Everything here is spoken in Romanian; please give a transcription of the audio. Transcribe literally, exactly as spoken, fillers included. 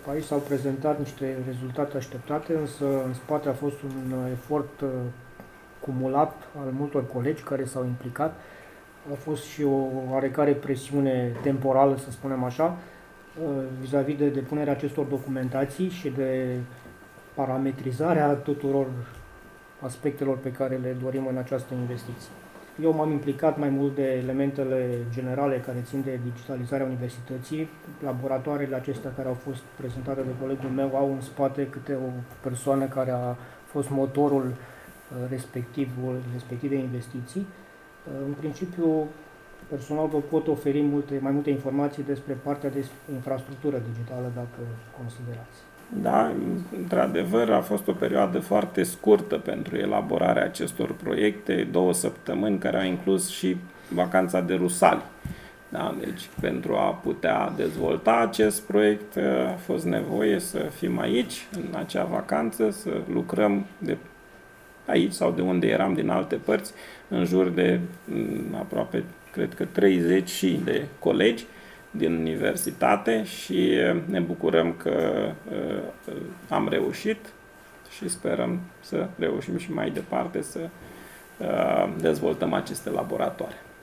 aici s-au prezentat niște rezultate așteptate, însă în spate a fost un efort cumulat al multor colegi care s-au implicat. A fost și o oarecare presiune temporală, să spunem așa, vis-a-vis de depunerea acestor documentații și de parametrizarea tuturor aspectelor pe care le dorim în această investiție. Eu m-am implicat mai mult de elementele generale care țin de digitalizarea universității. Laboratoarele acestea care au fost prezentate de colegul meu au în spate câte o persoană care a fost motorul respectivul, respective investiții. În principiu, personal vă pot oferi multe, mai multe informații despre partea de infrastructură digitală, dacă considerați. Da, într-adevăr a fost o perioadă foarte scurtă pentru elaborarea acestor proiecte, două săptămâni care au inclus și vacanța de Rusalii. Da, deci pentru a putea dezvolta acest proiect a fost nevoie să fim aici, în acea vacanță, să lucrăm de aici sau de unde eram din alte părți, în jur de aproape, cred că treizeci de colegi din universitate și ne bucurăm că uh, am reușit și sperăm să reușim și mai departe să uh, dezvoltăm aceste laboratoare.